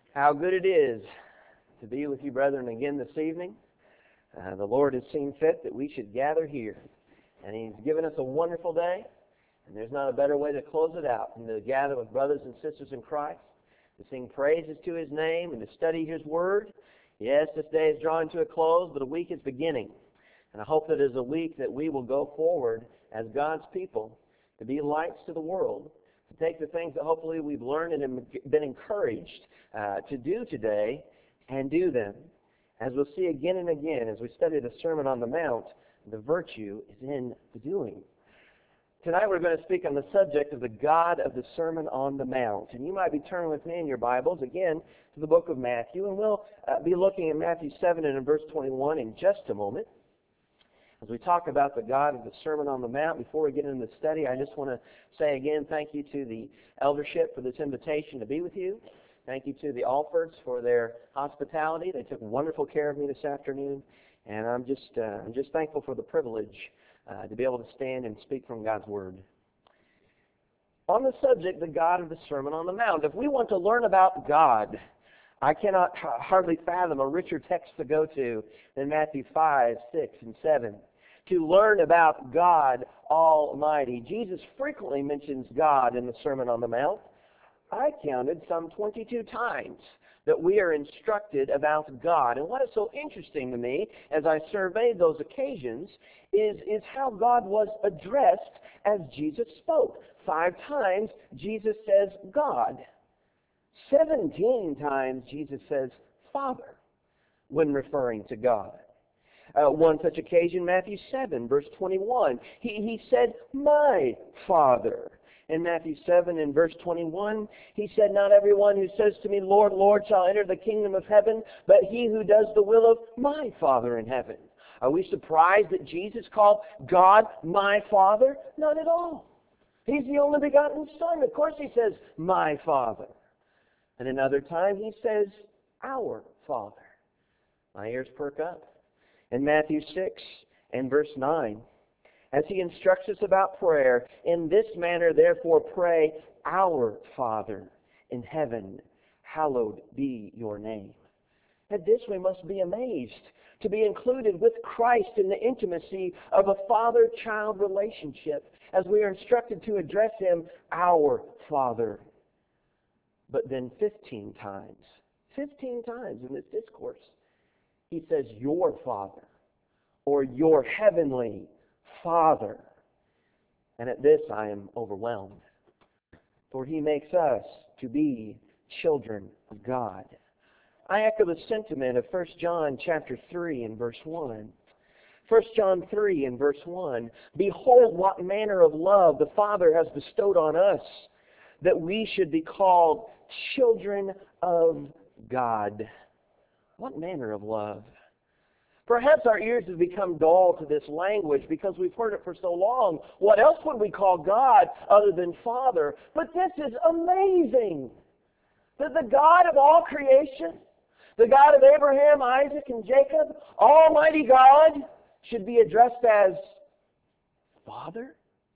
How good it is to be with you, brethren, again this evening. The Lord has seen fit that we should gather here. And He's given us a wonderful day. And there's not a better way to close it out than to gather with brothers and sisters in Christ, to sing praises to His name, and to study His Word. Yes, this day is drawing to a close, but a week is beginning. And I hope that it is a week that we will go forward as God's people to be lights to the world, to take the things that hopefully we've learned and been encouraged to do today and do them. As we'll see again and again as we study the Sermon on the Mount, the virtue is in the doing. Tonight we're going to speak on the subject of the God of the Sermon on the Mount. And you might be turning with me in your Bibles again to the book of Matthew. And we'll be looking at Matthew 7 and in verse 21 in just a moment. As we talk about the God of the Sermon on the Mount, before we get into the study, I just want to say again thank you to the eldership for this invitation to be with you. Thank you to the Alfords for their hospitality. They took wonderful care of me this afternoon, and I'm just thankful for the privilege to be able to stand and speak from God's Word. On the subject, the God of the Sermon on the Mount, if we want to learn about God, I cannot hardly fathom a richer text to go to than Matthew 5, 6, and 7. To learn about God Almighty. Jesus frequently mentions God in the Sermon on the Mount. I counted some 22 times that we are instructed about God. And what is so interesting to me as I surveyed those occasions is how God was addressed as Jesus spoke. 5 times Jesus says God. 17 times Jesus says Father when referring to God. One such occasion, Matthew 7, verse 21. He said, my Father. In Matthew 7 and verse 21, He said, not everyone who says to me, Lord, Lord, shall enter the kingdom of heaven, but he who does the will of my Father in heaven. Are we surprised that Jesus called God my Father? Not at all. He's the only begotten Son. Of course He says, my Father. And another time He says, our Father. My ears perk up. In Matthew 6 and verse 9, as He instructs us about prayer, in this manner therefore pray, our Father in heaven, hallowed be your name. At this we must be amazed to be included with Christ in the intimacy of a father-child relationship as we are instructed to address Him, our Father. But then 15 times in this discourse, He says, your Father, or your heavenly Father. And at this I am overwhelmed. For He makes us to be children of God. I echo the sentiment of 1 John chapter 3 and verse 1. 1 John 3 and verse 1. Behold what manner of love the Father has bestowed on us, that we should be called children of God. What manner of love? Perhaps our ears have become dull to this language because we've heard it for so long. What else would we call God other than Father? But this is amazing. That the God of all creation, the God of Abraham, Isaac, and Jacob, Almighty God, should be addressed as Father?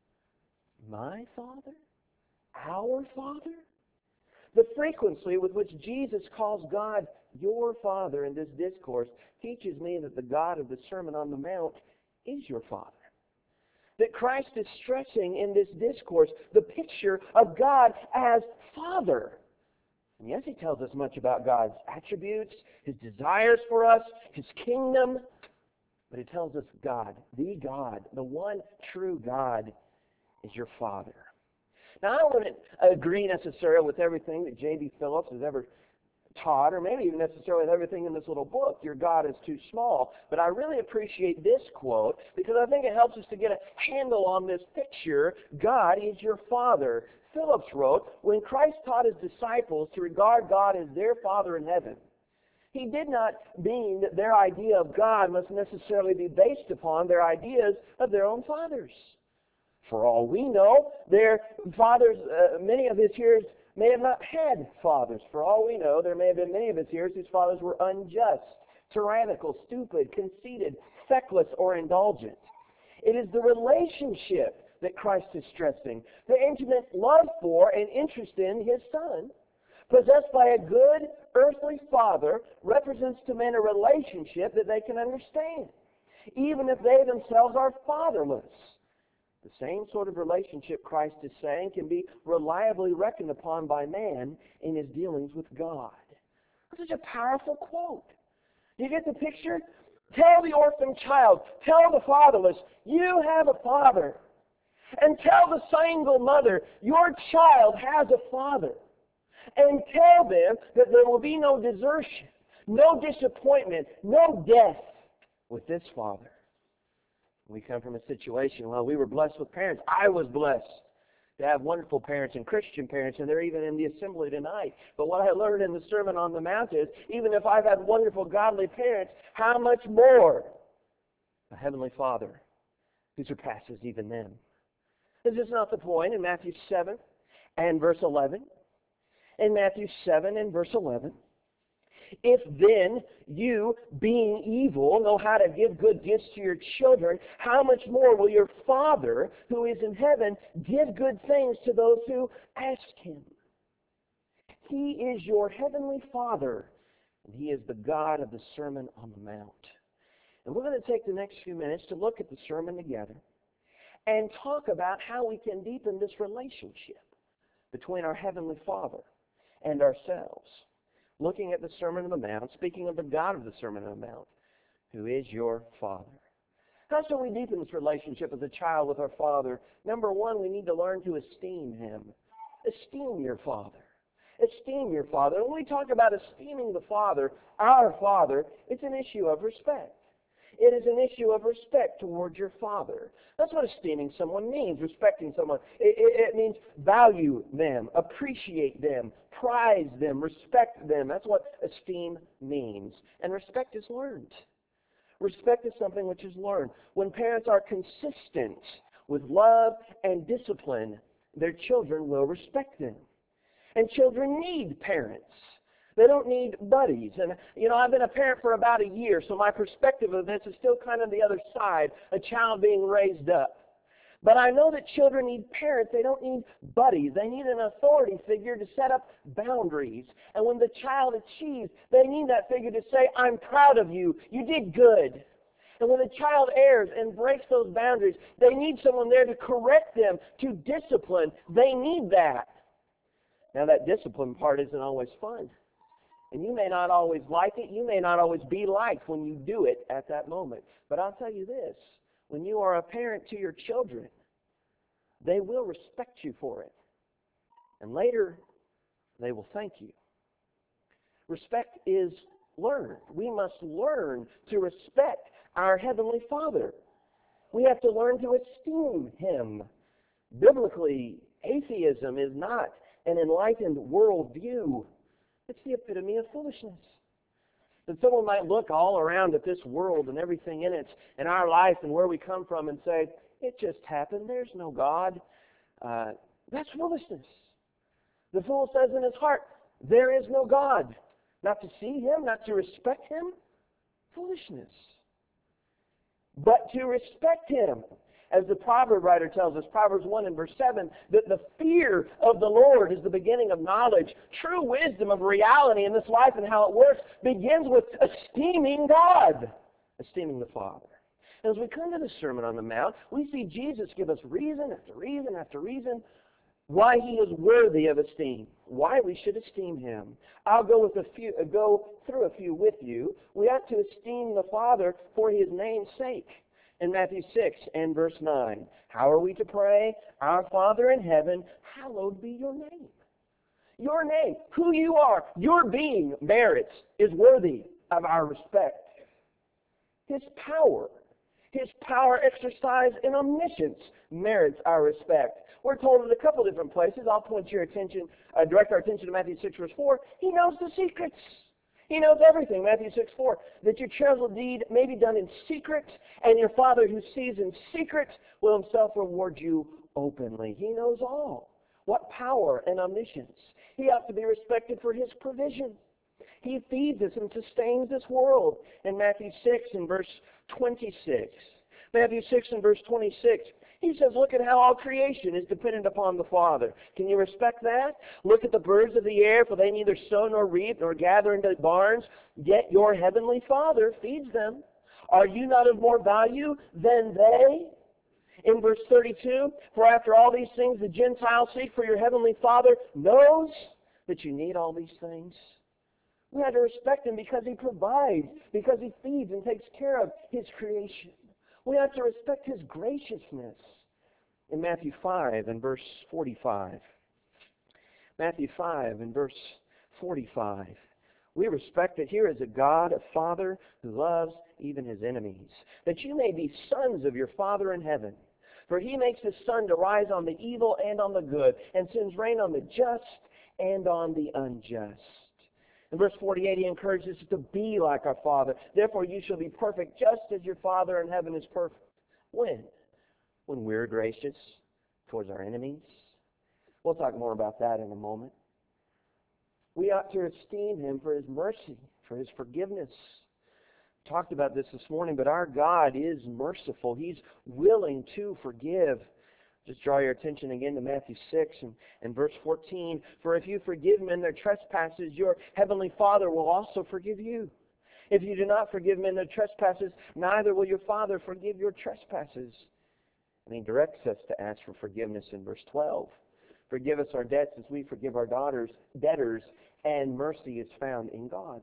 My Father? Our Father? The frequency with which Jesus calls God your Father in this discourse teaches me that the God of the Sermon on the Mount is your Father. That Christ is stressing in this discourse the picture of God as Father. And yes, He tells us much about God's attributes, His desires for us, His kingdom. But He tells us God, the one true God, is your Father. Now, I don't want to agree necessarily with everything that J.B. Phillips has ever taught, or maybe even necessarily with everything in this little book, Your God is Too Small. But I really appreciate this quote because I think it helps us to get a handle on this picture. God is your Father. Phillips wrote, when Christ taught His disciples to regard God as their Father in heaven, He did not mean that their idea of God must necessarily be based upon their ideas of their own fathers. For all we know, their fathers, many of His hearers may have not had fathers. For all we know, there may have been many of His hearers whose fathers were unjust, tyrannical, stupid, conceited, feckless, or indulgent. It is the relationship that Christ is stressing, the intimate love for and interest in His Son, possessed by a good earthly father, represents to men a relationship that they can understand, even if they themselves are fatherless. The same sort of relationship, Christ is saying, can be reliably reckoned upon by man in his dealings with God. That's such a powerful quote. Do you get the picture? Tell the orphan child, tell the fatherless, you have a father. And tell the single mother, your child has a father. And tell them that there will be no desertion, no disappointment, no death with this father. We come from a situation, well, we were blessed with parents. I was blessed to have wonderful parents and Christian parents, and they're even in the assembly tonight. But what I learned in the Sermon on the Mount is, even if I've had wonderful godly parents, how much more a Heavenly Father who surpasses even them. Is this not the point in Matthew 7 and verse 11? In Matthew 7 and verse 11, if then you, being evil, know how to give good gifts to your children, how much more will your Father who is in heaven give good things to those who ask Him? He is your heavenly Father, and He is the God of the Sermon on the Mount. And we're going to take the next few minutes to look at the sermon together and talk about how we can deepen this relationship between our Heavenly Father and ourselves. Looking at the Sermon on the Mount, speaking of the God of the Sermon on the Mount, who is your Father. How shall we deepen this relationship as a child with our Father? Number one, we need to learn to esteem Him. Esteem your Father. Esteem your Father. When we talk about esteeming the Father, our Father, it's an issue of respect. It is an issue of respect towards your Father. That's what esteeming someone means, respecting someone. It means value them, appreciate them, prize them, respect them. That's what esteem means. And respect is learned. Respect is something which is learned. When parents are consistent with love and discipline, their children will respect them. And children need parents. They don't need buddies. And, I've been a parent for about a year, so my perspective of this is still kind of the other side, a child being raised up. But I know that children need parents. They don't need buddies. They need an authority figure to set up boundaries. And when the child achieves, they need that figure to say, I'm proud of you. You did good. And when the child errs and breaks those boundaries, they need someone there to correct them, to discipline. They need that. Now, that discipline part isn't always fun. And you may not always like it. You may not always be liked when you do it at that moment. But I'll tell you this. When you are a parent to your children, they will respect you for it. And later, they will thank you. Respect is learned. We must learn to respect our Heavenly Father. We have to learn to esteem Him. Biblically, atheism is not an enlightened worldview. It's the epitome of foolishness. That someone might look all around at this world and everything in it, and our life and where we come from, and say, it just happened, there's no God. That's foolishness. The fool says in his heart, there is no God. Not to see Him, not to respect Him, foolishness. But to respect Him. As the proverb writer tells us, Proverbs 1 and verse 7, that the fear of the Lord is the beginning of knowledge. True wisdom of reality in this life and how it works begins with esteeming God, esteeming the Father. And as we come to the Sermon on the Mount, we see Jesus give us reason after reason after reason why He is worthy of esteem, why we should esteem Him. I'll go through a few with you. We have to esteem the Father for His name's sake. In Matthew 6 and verse 9, how are we to pray? Our Father in heaven, hallowed be your name. Your name, who you are, your being merits, is worthy of our respect. His power exercised in omniscience merits our respect. We're told in a couple different places. I'll direct our attention to Matthew 6 verse 4. He knows the secrets. He knows everything. Matthew 6:4, that your charitable deed may be done in secret, and your Father who sees in secret will Himself reward you openly. He knows all. What power and omniscience. He ought to be respected for His provision. He feeds us and sustains this world. In Matthew 6 and verse 26. Matthew 6 and verse 26, He says, look at how all creation is dependent upon the Father. Can you respect that? Look at the birds of the air, for they neither sow nor reap nor gather into barns, yet your heavenly Father feeds them. Are you not of more value than they? In verse 32, for after all these things the Gentiles seek, for your heavenly Father knows that you need all these things. We have to respect Him because He provides, because He feeds and takes care of His creation. We have to respect His graciousness. In Matthew 5 and verse 45. Matthew 5 and verse 45. We respect that here is a God, a Father, who loves even His enemies, that you may be sons of your Father in heaven. For He makes His sun to rise on the evil and on the good, and sends rain on the just and on the unjust. In verse 48, He encourages us to be like our Father. Therefore you shall be perfect, just as your Father in heaven is perfect. When? When we're gracious towards our enemies. We'll talk more about that in a moment. We ought to esteem Him for His mercy, for His forgiveness. Talked about this morning, but our God is merciful. He's willing to forgive. Just draw your attention again to Matthew 6 and verse 14. For if you forgive men their trespasses, your heavenly Father will also forgive you. If you do not forgive men their trespasses, neither will your Father forgive your trespasses. And He directs us to ask for forgiveness in verse 12. Forgive us our debts as we forgive our debtors, and mercy is found in God.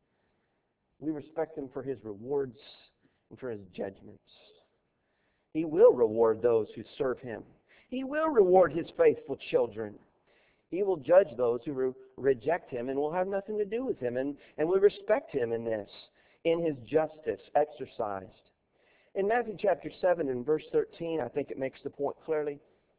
We respect Him for His rewards and for His judgments. He will reward those who serve Him. He will reward His faithful children. He will judge those who reject Him and will have nothing to do with Him. And we respect Him in this, in His justice exercised. In Matthew chapter 7 and verse 13, I think it makes the point clearly.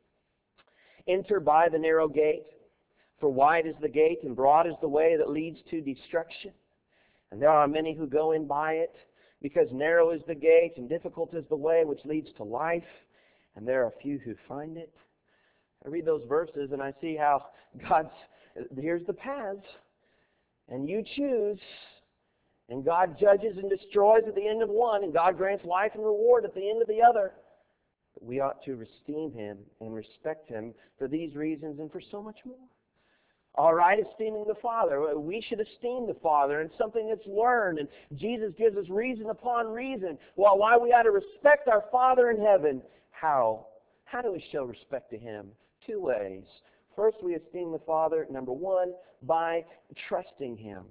Enter by the narrow gate, for wide is the gate and broad is the way that leads to destruction. And there are many who go in by it, because narrow is the gate and difficult is the way which leads to life, and there are few who find it. I read those verses and I see how here's the paths, and you choose, and God judges and destroys at the end of one, and God grants life and reward at the end of the other. But we ought to esteem Him and respect Him for these reasons and for so much more. All right, esteeming the Father. We should esteem the Father, and something that's learned, and Jesus gives us reason upon reason why we ought to respect our Father in heaven. How? How do we show respect to Him? Two ways. First, we esteem the Father, number one, by trusting Him.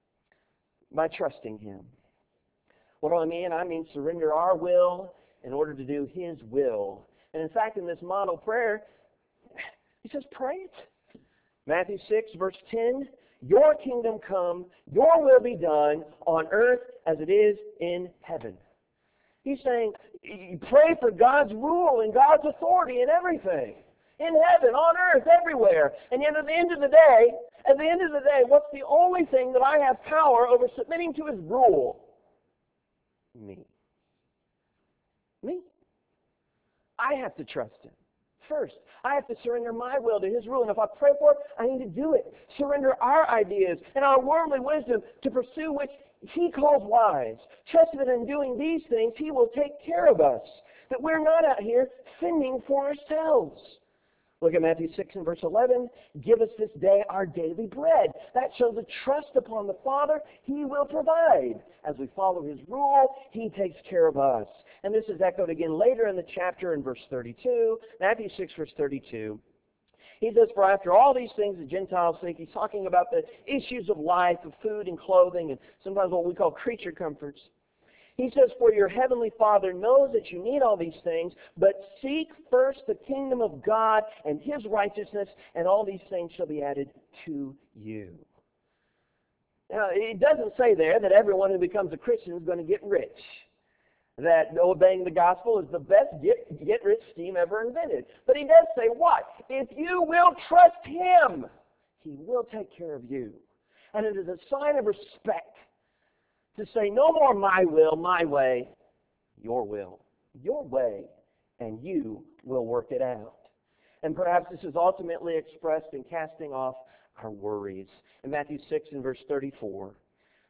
By trusting Him. What do I mean? I mean surrender our will in order to do His will. And in fact, in this model prayer, He says, pray it. Matthew 6, verse 10, your kingdom come, your will be done on earth as it is in heaven. He's saying, you pray for God's rule and God's authority in everything. In heaven, on earth, everywhere. And yet at the end of the day, what's the only thing that I have power over submitting to His rule? Me. Me. I have to trust Him. First, I have to surrender my will to His rule. And if I pray for it, I need to do it. Surrender our ideas and our worldly wisdom to pursue which He calls wise. Trust that in doing these things, He will take care of us. That we're not out here fending for ourselves. Look at Matthew 6 and verse 11. Give us this day our daily bread. That shows a trust upon the Father. He will provide. As we follow His rule, He takes care of us. And this is echoed again later in the chapter in verse 32. Matthew 6 verse 32. He says, for after all these things the Gentiles seek, He's talking about the issues of life, of food and clothing, and sometimes what we call creature comforts. He says, for your heavenly Father knows that you need all these things, but seek first the kingdom of God and His righteousness, and all these things shall be added to you. Now, it doesn't say there that everyone who becomes a Christian is going to get rich. That obeying the gospel is the best get-rich scheme ever invented. But He does say what? If you will trust Him, He will take care of you. And it is a sign of respect to say, no more my will, my way, your will, your way, and you will work it out. And perhaps this is ultimately expressed in casting off our worries. In Matthew 6 and verse 34,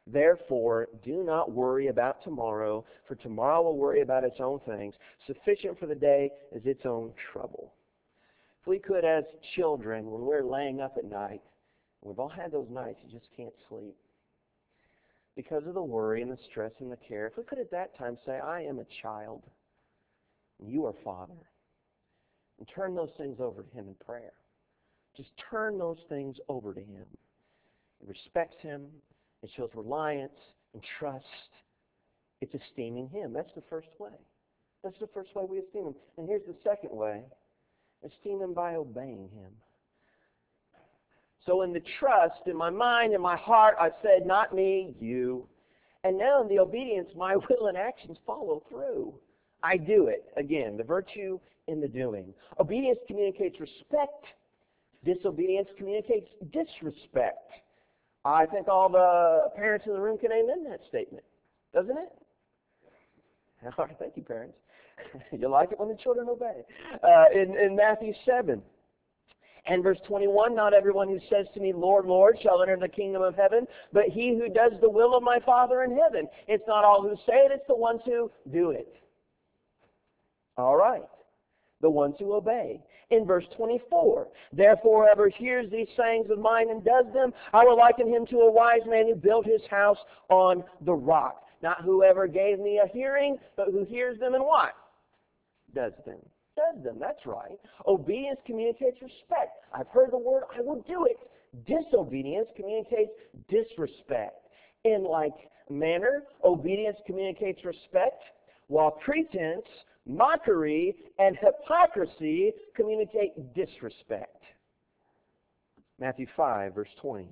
Therefore, do not worry about tomorrow, for tomorrow will worry about its own things. Sufficient for the day is its own trouble. If we could, as children, when we're laying up at night, we've all had those nights you just can't sleep because of the worry and the stress and the care. If we could at that time say, I am a child, and you are Father, and turn those things over to Him in prayer. Just turn those things over to Him. It respects Him. It shows reliance and trust. It's esteeming Him. That's the first way. That's the first way we esteem Him. And here's the second way. Esteem Him by obeying Him. So in the trust, in my mind, in my heart, I've said, not me, you. And now in the obedience, my will and actions follow through. I do it. Again, the virtue in the doing. Obedience communicates respect. Disobedience communicates disrespect. I think all the parents in the room can amen that statement, doesn't it? All right, thank you, parents. You like it when the children obey. In Matthew 7 and verse 21, not everyone who says to me, Lord, Lord, shall enter the kingdom of heaven, but he who does the will of my Father in heaven. It's not all who say it, it's the ones who do it. All right. The ones who obey. In verse 24, therefore, whoever hears these sayings of mine and does them, I will liken him to a wise man who built his house on the rock. Not whoever gave me a hearing, but who hears them and what? Does them. Does them. That's right. Obedience communicates respect. I've heard the word, I will do it. Disobedience communicates disrespect. In like manner, obedience communicates respect, while pretense, mockery, and hypocrisy communicate disrespect. Matthew 5, verse 20.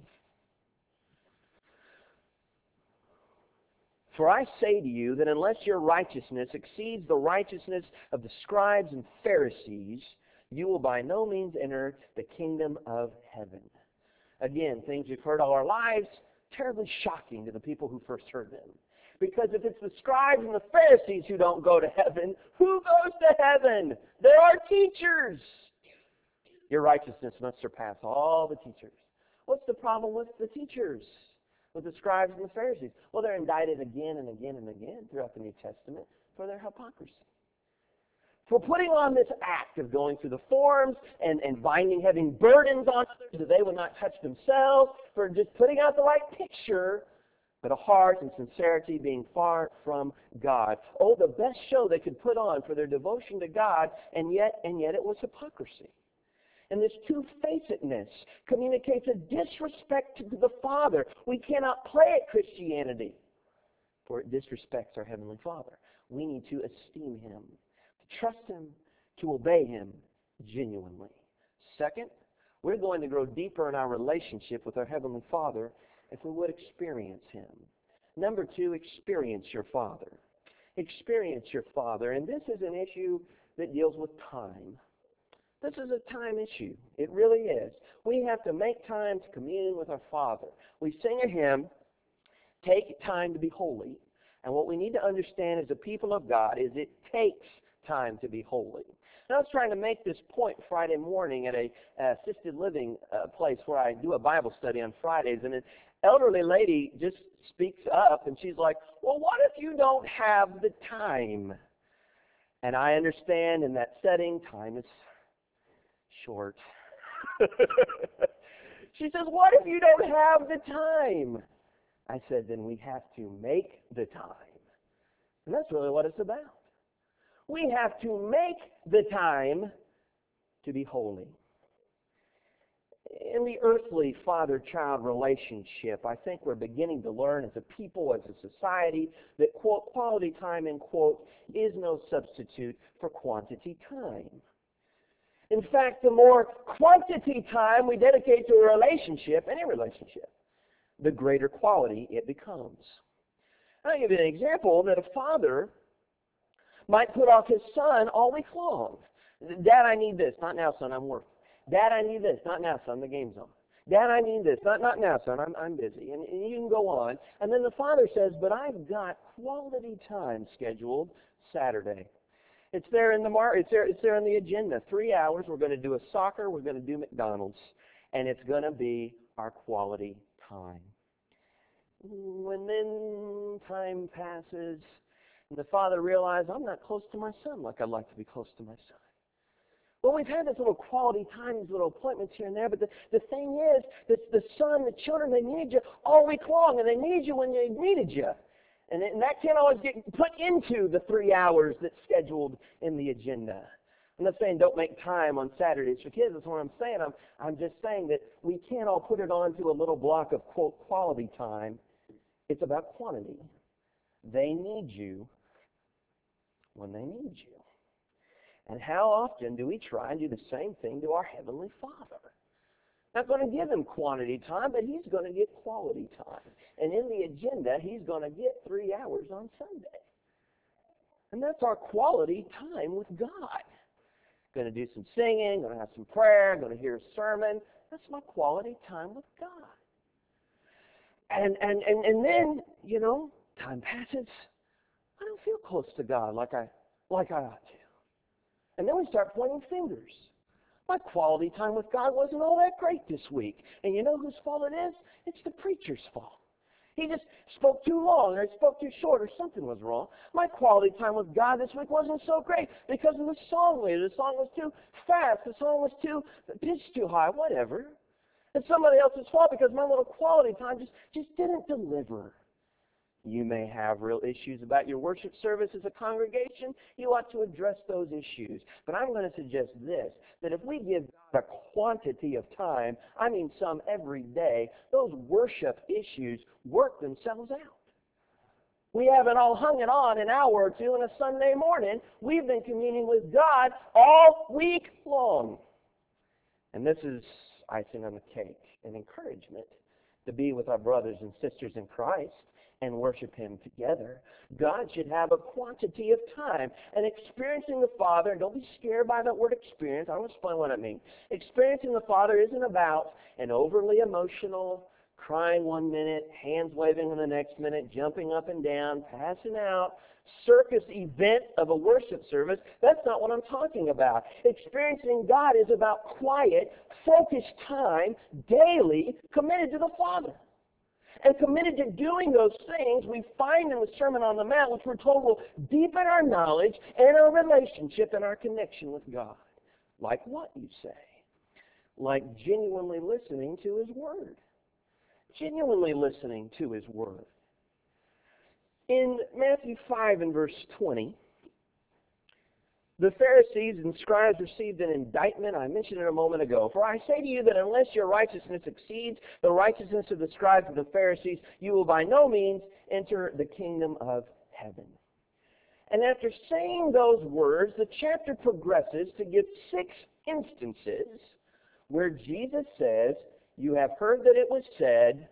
For I say to you that unless your righteousness exceeds the righteousness of the scribes and Pharisees, you will by no means enter the kingdom of heaven. Again, things we've heard all our lives, terribly shocking to the people who first heard them. Because if it's the scribes and the Pharisees who don't go to heaven, who goes to heaven? There are teachers. Your righteousness must surpass all the teachers. What's the problem with the teachers? With the scribes and the Pharisees? Well, they're indicted again and again and again throughout the New Testament for their hypocrisy. For putting on this act of going through the forms and binding, having burdens on others that they would not touch themselves, for just putting out the right picture, but a heart and sincerity being far from God. Oh, the best show they could put on for their devotion to God, and yet it was hypocrisy. And this two-facedness communicates a disrespect to the Father. We cannot play at Christianity, for it disrespects our Heavenly Father. We need to esteem Him, to trust Him, to obey Him genuinely. Second, we're going to grow deeper in our relationship with our Heavenly Father if we would experience Him. Number two, experience your Father. Experience your Father. And this is an issue that deals with time. This is a time issue. It really is. We have to make time to commune with our Father. We sing a hymn, Take Time to Be Holy. And what we need to understand as a people of God is it takes time to be holy. And I was trying to make this point Friday morning at a assisted living place where I do a Bible study on Fridays. And an elderly lady just speaks up and she's like, well, what if you don't have the time? And I understand in that setting, time is short. She says, what if you don't have the time? I said, then we have to make the time. And that's really what it's about. We have to make the time to be holy. In the earthly father-child relationship, I think we're beginning to learn as a people, as a society, that, quote, quality time, end quote, is no substitute for quantity time. In fact, the more quantity time we dedicate to a relationship, any relationship, the greater quality it becomes. I'll give you an example that a father might put off his son all week long. Dad, I need this. Not now, son, I'm working. Dad, I need this. Not now, son, the game's on. Dad, I need this. Not now, son, I'm busy. And you can go on. And then the father says, but I've got quality time scheduled Saturday. It's there in the it's there in the agenda. 3 hours, we're going to do a soccer, we're going to do McDonald's, and it's going to be our quality time. And then time passes, and the father realized, I'm not close to my son like I'd like to be close to my son. Well, we've had this little quality time, these little appointments here and there, but the thing is, the son, the children, they need you all week long, and they need you when they needed you. And that can't always get put into the 3 hours that's scheduled in the agenda. I'm not saying don't make time on Saturdays for kids. That's what I'm saying. I'm just saying that we can't all put it onto a little block of, quote, quality time. It's about quantity. They need you when they need you. And how often do we try and do the same thing to our Heavenly Father? Not going to give Him quantity time, but He's going to get quality time. And in the agenda, He's going to get 3 hours on Sunday. And that's our quality time with God. Going to do some singing, going to have some prayer, going to hear a sermon. That's my quality time with God. And then, time passes. I don't feel close to God like I ought to. And then we start pointing fingers. My quality time with God wasn't all that great this week. And you know whose fault it is? It's the preacher's fault. He just spoke too long, or he spoke too short, or something was wrong. My quality time with God this week wasn't so great because of the song leader. The song was too fast. The song was pitched too high, whatever. It's somebody else's fault because my little quality time just didn't deliver. You may have real issues about your worship service as a congregation. You ought to address those issues. But I'm going to suggest this, that if we give God a quantity of time, I mean some every day, those worship issues work themselves out. We haven't all hung it on an hour or two on a Sunday morning. We've been communing with God all week long. And this is icing on the cake, an encouragement to be with our brothers and sisters in Christ and worship Him together. God should have a quantity of time. And experiencing the Father, and don't be scared by that word experience. I will explain what I mean. Experiencing the Father isn't about an overly emotional, crying 1 minute, hands waving in the next minute, jumping up and down, passing out, circus event of a worship service. That's not what I'm talking about. Experiencing God is about quiet, focused time, daily, committed to the Father. And committed to doing those things we find in the Sermon on the Mount, which we're told will deepen our knowledge and our relationship and our connection with God. Like what, you say? Like genuinely listening to His Word. Genuinely listening to His Word. In Matthew 5 and verse 20, the Pharisees and scribes received an indictment. I mentioned it a moment ago. For I say to you that unless your righteousness exceeds the righteousness of the scribes and the Pharisees, you will by no means enter the kingdom of heaven. And after saying those words, the chapter progresses to give 6 instances where Jesus says, you have heard that it was said,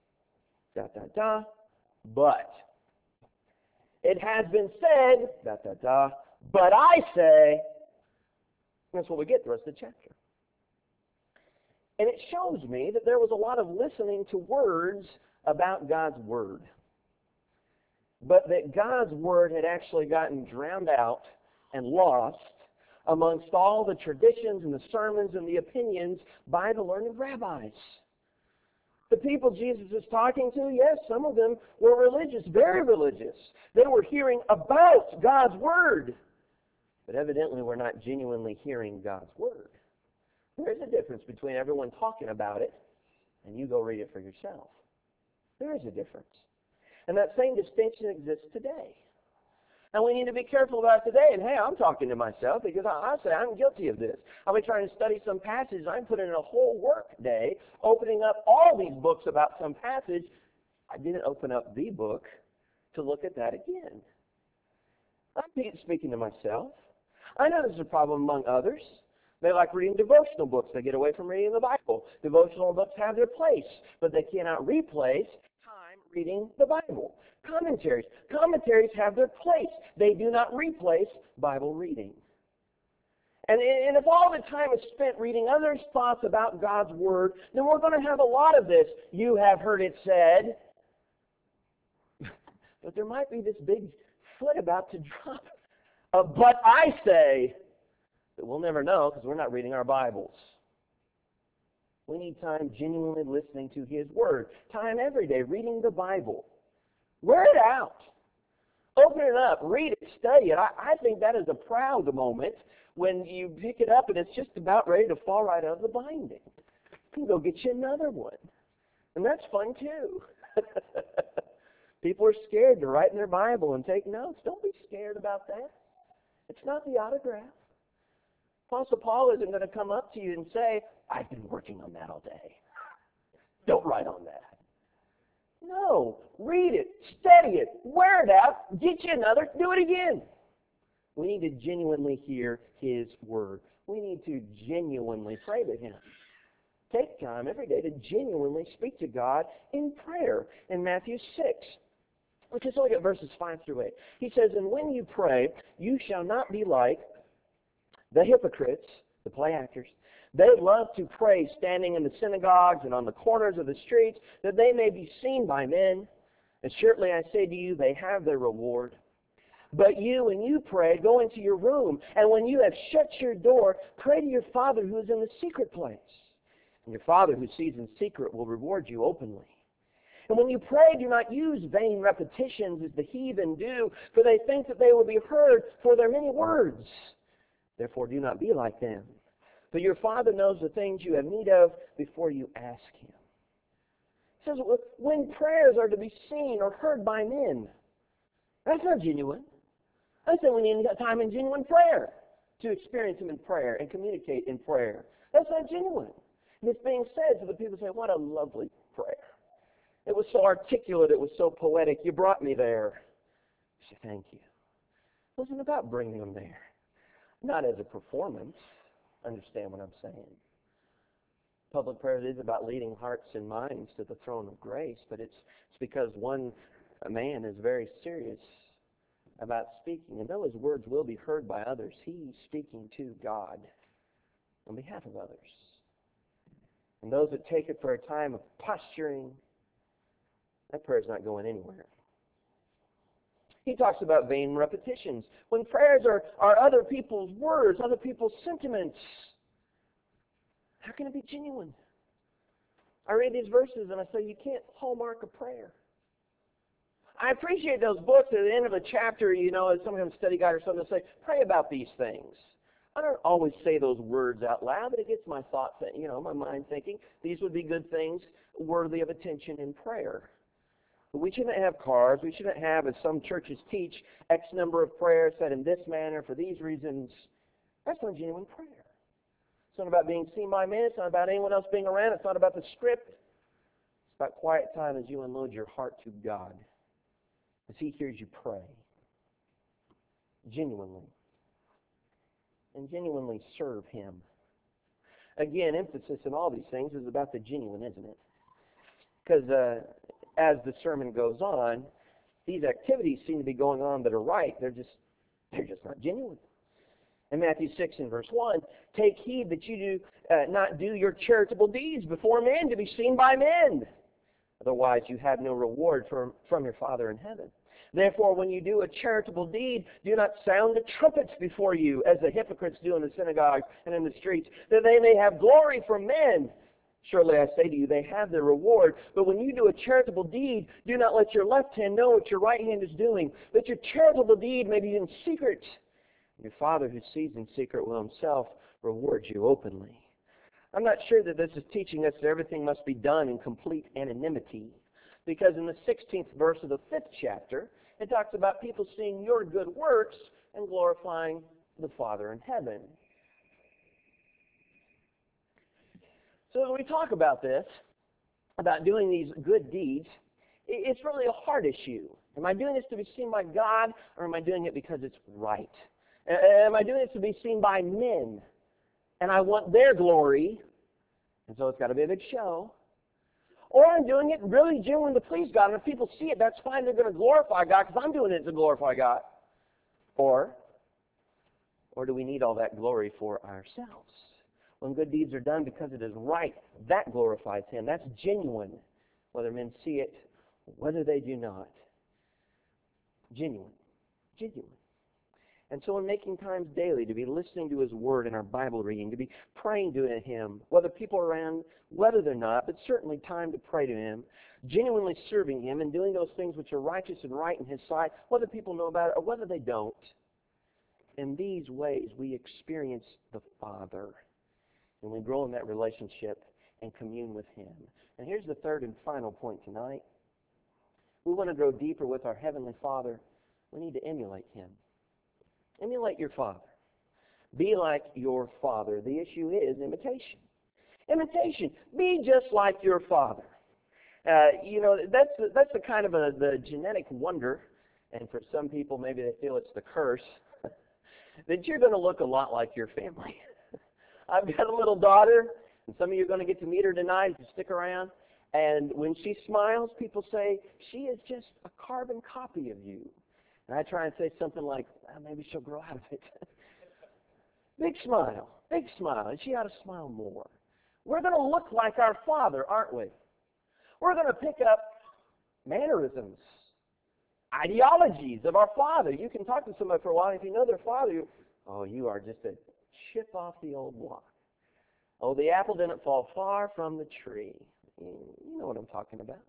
but. It has been said, but I say, that's what we get the rest of the chapter. And it shows me that there was a lot of listening to words about God's Word. But that God's Word had actually gotten drowned out and lost amongst all the traditions and the sermons and the opinions by the learned rabbis. The people Jesus was talking to, yes, some of them were religious, very religious. They were hearing about God's Word. But evidently we're not genuinely hearing God's Word. There is a difference between everyone talking about it and you go read it for yourself. There is a difference. And that same distinction exists today. And we need to be careful about today. And hey, I'm talking to myself because I say I'm guilty of this. I've been trying to study some passage. I'm putting in a whole work day, opening up all these books about some passage. I didn't open up the book to look at that again. I'm speaking to myself. I know this is a problem among others. They like reading devotional books. They get away from reading the Bible. Devotional books have their place, but they cannot replace time reading the Bible. Commentaries. Commentaries have their place. They do not replace Bible reading. And if all the time is spent reading others' thoughts about God's Word, then we're going to have a lot of this. You have heard it said. But there might be this big foot about to drop. But I say that we'll never know because we're not reading our Bibles. We need time genuinely listening to His Word. Time every day reading the Bible. Wear it out. Open it up. Read it. Study it. I think that is a proud moment when you pick it up and it's just about ready to fall right out of the binding. You can go get you another one. And that's fun too. People are scared to write in their Bible and take notes. Don't be scared about that. It's not the autograph. Apostle Paul isn't going to come up to you and say, I've been working on that all day. Don't write on that. No. Read it. Study it. Wear it out. Get you another. Do it again. We need to genuinely hear His Word. We need to genuinely pray to Him. Take time every day to genuinely speak to God in prayer. In Matthew 6, let's just look at verses 5 through 8. He says, and when you pray, you shall not be like the hypocrites, the play actors. They love to pray standing in the synagogues and on the corners of the streets, that they may be seen by men. And certainly I say to you, they have their reward. But you, when you pray, go into your room, and when you have shut your door, pray to your Father who is in the secret place. And your Father who sees in secret will reward you openly. And when you pray, do not use vain repetitions as the heathen do, for they think that they will be heard for their many words. Therefore do not be like them. For your Father knows the things you have need of before you ask Him. It says, when prayers are to be seen or heard by men, that's not genuine. I said we need time in genuine prayer to experience Him in prayer and communicate in prayer. That's not genuine. And it's being said to the people say, what a lovely prayer. It was so articulate. It was so poetic. You brought me there. I say, thank you. It wasn't about bringing them there. Not as a performance. Understand what I'm saying. Public prayer is about leading hearts and minds to the throne of grace, but it's because one man is very serious about speaking. And though his words will be heard by others, he's speaking to God on behalf of others. And those that take it for a time of posturing, that prayer is not going anywhere. He talks about vain repetitions. When prayers are other people's words, other people's sentiments, how can it be genuine? I read these verses and I say, you can't hallmark a prayer. I appreciate those books at the end of a chapter, as some kind of study guide or something, to say, pray about these things. I don't always say those words out loud, but it gets my thoughts, my mind thinking, these would be good things worthy of attention in prayer. But we shouldn't have cards. We shouldn't have, as some churches teach, X number of prayers said in this manner for these reasons. That's not genuine prayer. It's not about being seen by men. It's not about anyone else being around. It's not about the script. It's about quiet time as you unload your heart to God, as He hears you pray. Genuinely. And genuinely serve Him. Again, emphasis in all these things is about the genuine, isn't it? Because as the sermon goes on, these activities seem to be going on that are right. They're just not genuine. In Matthew 6 and verse 1, take heed that you do not do your charitable deeds before men to be seen by men. Otherwise you have no reward from your Father in heaven. Therefore, when you do a charitable deed, do not sound the trumpets before you, as the hypocrites do in the synagogues and in the streets, that they may have glory from men. Surely I say to you, they have their reward. But when you do a charitable deed, do not let your left hand know what your right hand is doing. Let your charitable deed may be in secret. Your Father who sees in secret will Himself reward you openly. I'm not sure that this is teaching us that everything must be done in complete anonymity. Because in the 16th verse of the 5th chapter, it talks about people seeing your good works and glorifying the Father in heaven. So when we talk about this, about doing these good deeds, it's really a heart issue. Am I doing this to be seen by God, or am I doing it because it's right? Am I doing this to be seen by men, and I want their glory, and so it's got to be a big show? Or I'm doing it really genuinely to please God, and if people see it, that's fine. They're going to glorify God because I'm doing it to glorify God. Or do we need all that glory for ourselves? When good deeds are done because it is right, that glorifies Him. That's genuine, whether men see it or whether they do not. Genuine. Genuine. And so in making times daily to be listening to His Word and our Bible reading, to be praying to Him, whether people are around, whether they're not, but certainly time to pray to Him, genuinely serving Him and doing those things which are righteous and right in His sight, whether people know about it or whether they don't. In these ways, we experience the Father, and we grow in that relationship and commune with Him. And here's the third and final point tonight. We want to grow deeper with our Heavenly Father. We need to emulate Him. Emulate your Father. Be like your Father. The issue is imitation. Imitation. Be just like your Father. That's the kind of the genetic wonder, and for some people maybe they feel it's the curse, that you're going to look a lot like your family. I've got a little daughter, and some of you are going to get to meet her tonight if you stick around. And when she smiles, people say, she is just a carbon copy of you. And I try and say something like, maybe she'll grow out of it. Big smile, and she ought to smile more. We're going to look like our Father, aren't we? We're going to pick up mannerisms, ideologies of our Father. You can talk to somebody for a while, and if you know their Father, you are just a chip off the old block. Oh, the apple didn't fall far from the tree. You know what I'm talking about.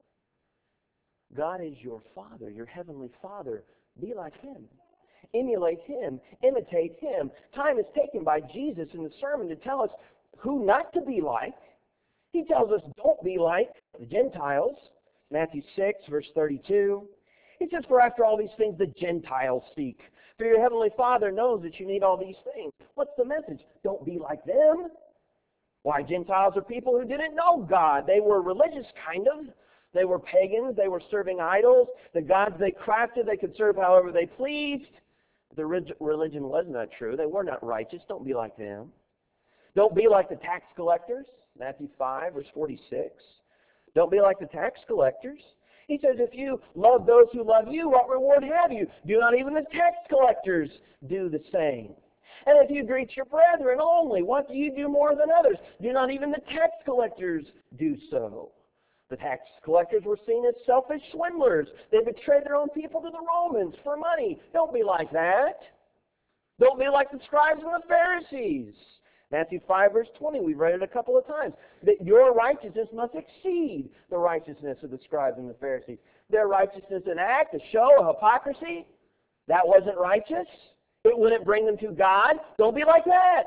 God is your Father, your Heavenly Father. Be like Him. Emulate Him. Imitate Him. Time is taken by Jesus in the sermon to tell us who not to be like. He tells us don't be like the Gentiles. Matthew 6, verse 32. He says, for after all these things the Gentiles seek. For your Heavenly Father knows that you need all these things. What's the message? Don't be like them. Why, Gentiles are people who didn't know God. They were religious, kind of. They were pagans. They were serving idols. The gods they crafted, they could serve however they pleased. The religion was not true. They were not righteous. Don't be like them. Don't be like the tax collectors. Matthew 5, verse 46. Don't be like the tax collectors. He says, if you love those who love you, what reward have you? Do not even the tax collectors do the same? And if you greet your brethren only, what do you do more than others? Do not even the tax collectors do so? The tax collectors were seen as selfish swindlers. They betrayed their own people to the Romans for money. Don't be like that. Don't be like the scribes and the Pharisees. Matthew 5, verse 20, we've read it a couple of times. That your righteousness must exceed the righteousness of the scribes and the Pharisees. Their righteousness an act, a show, a hypocrisy. That wasn't righteous. It wouldn't bring them to God. Don't be like that.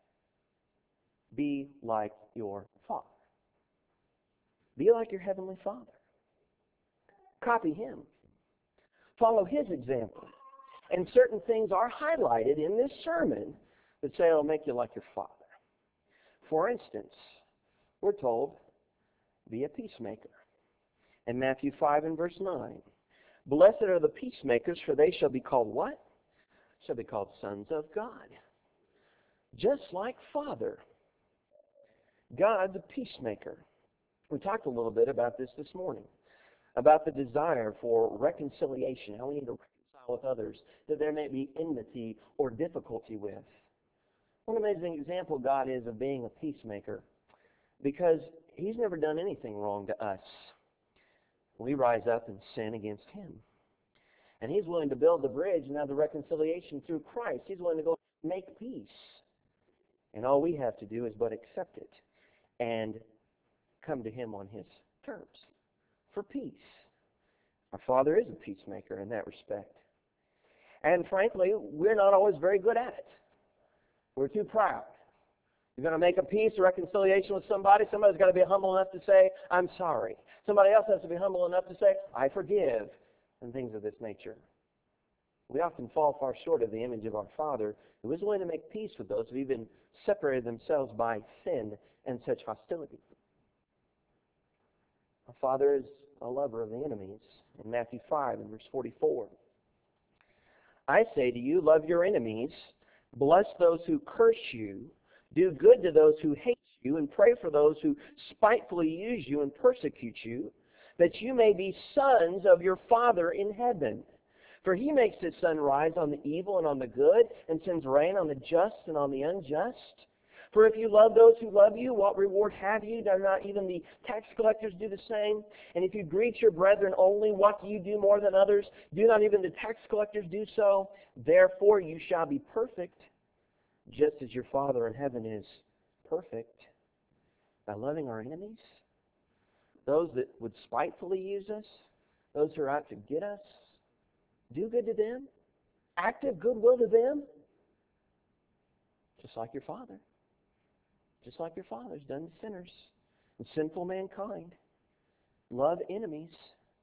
Be like your Father. Be like your Heavenly Father. Copy Him. Follow His example. And certain things are highlighted in this sermon that say it'll make you like your Father. For instance, we're told, be a peacemaker. In Matthew 5 and verse 9, blessed are the peacemakers, for they shall be called what? Shall be called sons of God. Just like Father. God's a peacemaker. We talked a little bit about this morning, about the desire for reconciliation, how we need to reconcile with others, that there may be enmity or difficulty with. What an amazing example God is of being a peacemaker, because He's never done anything wrong to us. We rise up and sin against Him. And He's willing to build the bridge and have the reconciliation through Christ. He's willing to go make peace. And all we have to do is but accept it and come to Him on His terms for peace. Our Father is a peacemaker in that respect. And frankly, we're not always very good at it. We're too proud. You're going to make a peace, a reconciliation with somebody, somebody's got to be humble enough to say, I'm sorry. Somebody else has to be humble enough to say, I forgive. And things of this nature. We often fall far short of the image of our Father, who is willing to make peace with those who have even separated themselves by sin and such hostility. Our Father is a lover of the enemies. In Matthew 5 and verse 44. I say to you, love your enemies, bless those who curse you, do good to those who hate you, and pray for those who spitefully use you and persecute you, that you may be sons of your Father in heaven. For He makes His sun rise on the evil and on the good, and sends rain on the just and on the unjust. For if you love those who love you, what reward have you? Do not even the tax collectors do the same? And if you greet your brethren only, what do you do more than others? Do not even the tax collectors do so? Therefore you shall be perfect, just as your Father in heaven is perfect. By loving our enemies, those that would spitefully use us, those who are out to get us, do good to them, active goodwill to them, just like your Father. Just like your Father's done to sinners and sinful mankind. Love enemies.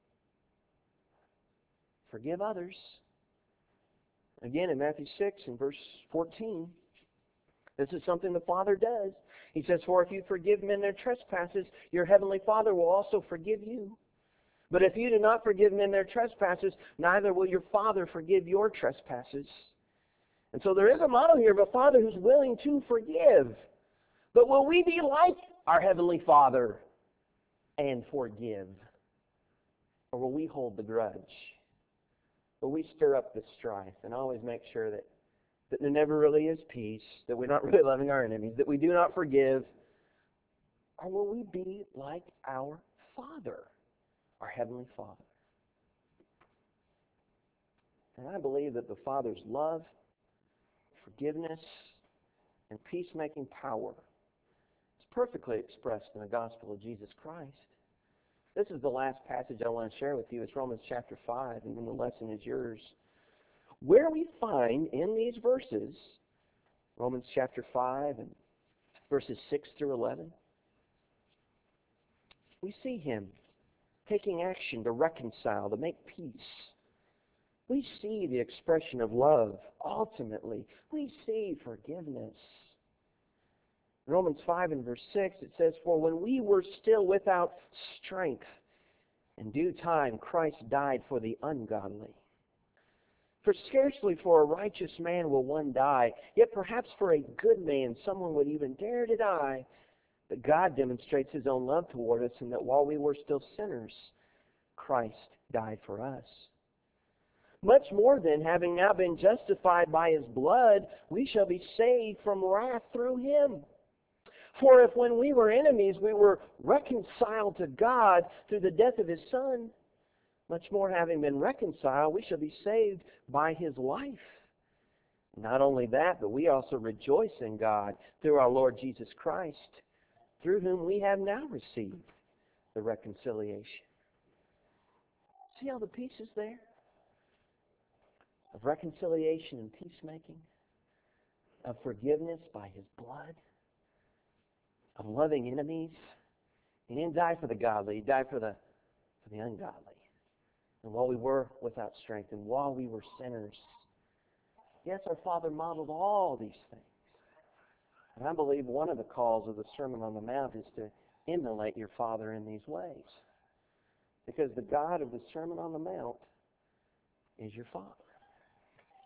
Forgive others. Again, in Matthew 6 and verse 14, this is something the Father does. He says, for if you forgive men their trespasses, your heavenly Father will also forgive you. But if you do not forgive men their trespasses, neither will your Father forgive your trespasses. And so there is a model here of a Father who's willing to forgive. But will we be like our Heavenly Father and forgive? Or will we hold the grudge? Will we stir up the strife and always make sure that there never really is peace, that we're not really loving our enemies, that we do not forgive? Or will we be like our Father, our Heavenly Father? And I believe that the Father's love, forgiveness, and peacemaking power is perfectly expressed in the gospel of Jesus Christ. This is the last passage I want to share with you. It's Romans chapter 5, and then the lesson is yours. Where we find in these verses, Romans chapter 5 and verses 6 through 11, we see Him taking action to reconcile, to make peace. We see the expression of love, ultimately. We see forgiveness. In Romans 5 and verse 6, it says, for when we were still without strength, in due time Christ died for the ungodly. For scarcely for a righteous man will one die, yet perhaps for a good man someone would even dare to die. But God demonstrates His own love toward us in that while we were still sinners, Christ died for us. Much more then, having now been justified by His blood, we shall be saved from wrath through Him. For if when we were enemies we were reconciled to God through the death of His Son, much more having been reconciled, we shall be saved by His life. Not only that, but we also rejoice in God through our Lord Jesus Christ, through whom we have now received the reconciliation. See all the pieces there? Of reconciliation and peacemaking, of forgiveness by His blood, of loving enemies. He didn't die for the godly, He died for the ungodly. And while we were without strength, and while we were sinners, yes, our Father modeled all these things. And I believe one of the calls of the Sermon on the Mount is to emulate your Father in these ways. Because the God of the Sermon on the Mount is your Father.